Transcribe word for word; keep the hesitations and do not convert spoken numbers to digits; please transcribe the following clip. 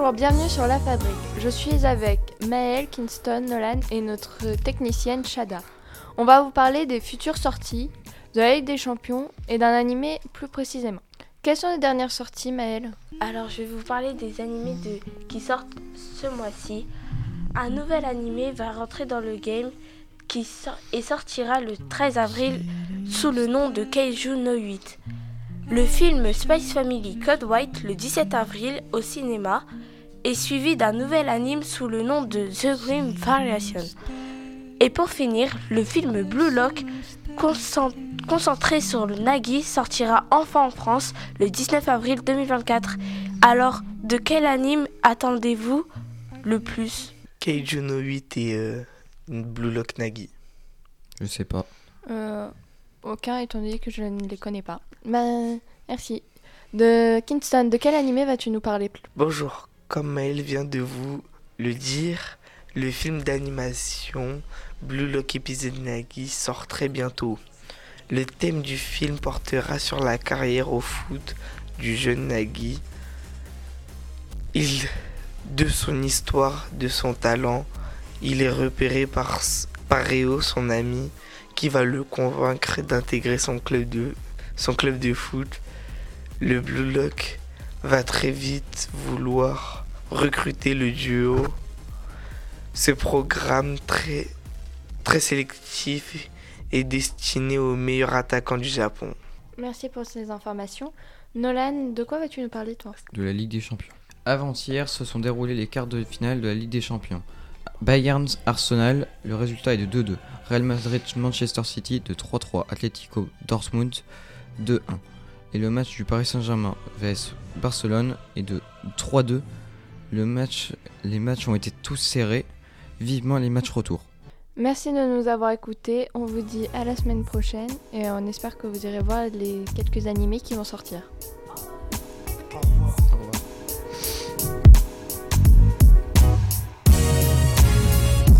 Bonjour, bienvenue sur La Fabrique. Je suis avec Maëlle, Kingston, Nolan et notre technicienne Shada. On va vous parler des futures sorties, de la Ligue des Champions et d'un animé plus précisément. Quelles sont les dernières sorties, Maëlle ? Alors, je vais vous parler des animés de... qui sortent ce mois-ci. Un nouvel animé va rentrer dans le game qui sort... et sortira le treize avril sous le nom de Kaiju no huit. Le film Spice Family Code White le dix-sept avril au cinéma est suivi d'un nouvel anime sous le nom de The Grim Variation. Et pour finir, le film Blue Lock concentré sur le Nagi sortira enfin en France le dix-neuf avril deux mille vingt-quatre. Alors, de quel anime attendez-vous le plus ? Kaiju no huit et euh, Blue Lock Nagi. Je sais pas. Euh, aucun étant donné que je ne les connais pas. Bah, merci. De Kingston, de quel animé vas-tu nous parler ? Bonjour, comme Maëlle vient de vous le dire, le film d'animation Blue Lock épisode Nagi sort très bientôt. Le thème du film portera sur la carrière au foot du jeune Nagi. Il, de son histoire, de son talent, il est repéré par, par Réo, son ami, qui va le convaincre d'intégrer son club de, son club de foot. Le Blue Lock va très vite vouloir recruter le duo. Ce programme très, très sélectif est destiné aux meilleurs attaquants du Japon. Merci pour ces informations. Nolan, de quoi vas-tu nous parler, toi ? De la Ligue des Champions. Avant-hier se sont déroulés les quarts de finale de la Ligue des Champions. Bayern Arsenal, le résultat est de deux deux. Real Madrid Manchester City de trois trois. Atlético Dortmund deux un. Et le match du Paris Saint-Germain vs Barcelone est de trois deux. Le match, les matchs ont été tous serrés. Vivement les matchs retour. Merci de nous avoir écoutés. On vous dit à la semaine prochaine et on espère que vous irez voir les quelques animés qui vont sortir.